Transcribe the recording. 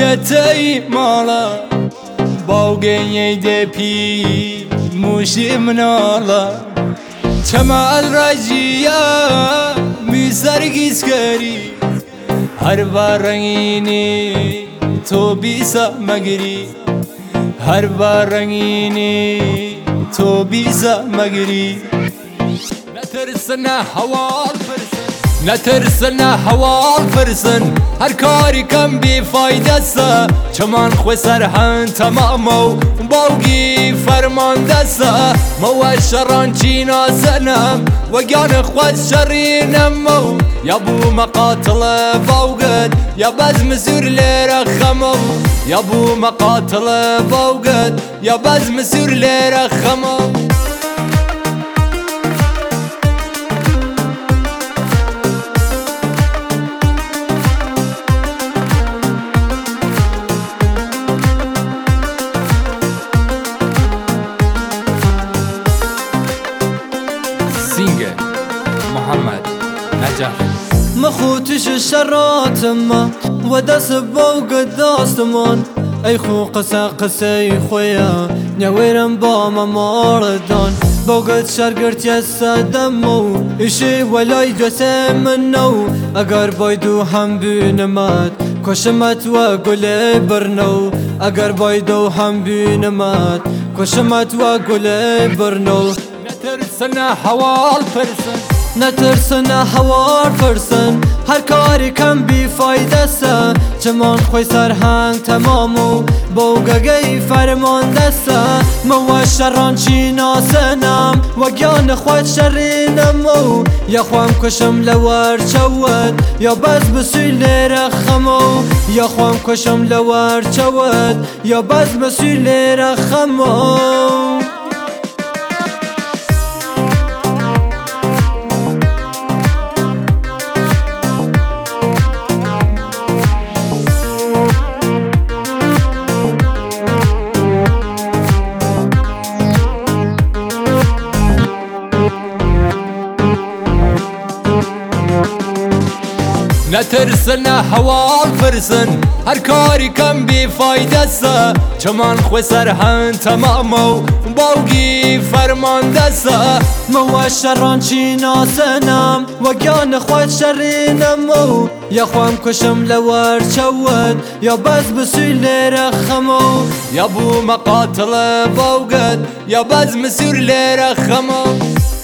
بێتەی ماڵە باوگەیەی دێپی موشی مناڵە چەمە ئەلڕەجیە میسەرگیزکەری هەر بە ڕەنگینی تۆ بیسە مەگری هەر بە ڕەنگینی تۆ بیسە مەگری نەترسنە هەواڵ فرسن نەترسنە هەواڵ فرسن هەر کاری کەم بیفایدەسە چەمان خوێ سەرهەند تەمامە و باوگی فەرماندەسە مەوە شەڕانچی نازەنم وەگیانە خوات شەڕینەمە و یا بوومە قاتڵە باوگت یا بەزم سوور لێرە خەمە و یا بوومە قاتڵە باوگت یا بەزم سوور لێرە خەمە محمد نجف مخوتش شراتما ودس بوق داستمان ای خو قسەی خۆیە نەوێرم با مەماڵدان بۆگەت شەرگرتیە سەدەمە و ئیشی وەلای گوێسێ منە و ئەگەر بای دوو هەم بینمەت کۆشمەت وە گولێ برنە و ئەگەر بای دوو هەم بینمەت کۆشمەت وە گولێ برنە و نەترسنە هەواڵ فرسن نەترسنە هەوار فرسن هەر کاری کەم بیفایدەسە چەمان خۆی سەرهەنگ تەمام و بۆگەگەی فەرماندەسە مەوە شەڕانچی ناسەنم وەگیانە خوات شەڕینەمە و یاخوام کوشم لە وەرچەوت یا بەس بسووی لێرە خەمە و یاخوام کوشم لە وەرچەوت یا بەس بسووی لێرە خەمە نەترسنە هەواڵ فرسن هەر کاری کەم بیفایدەسە چەمان خوێ سەرهەند تەمامە و باوگی فەرماندەسە مەوە شەڕانچی ناسەنم وەگیانە خوات شەڕینەمە و یاخوام کوشم لە وەرچەوت یا بەس بسووی لێرە خەمە و یا بوومە قاتڵە باوگت یا بەزم سوور لێرە خەمە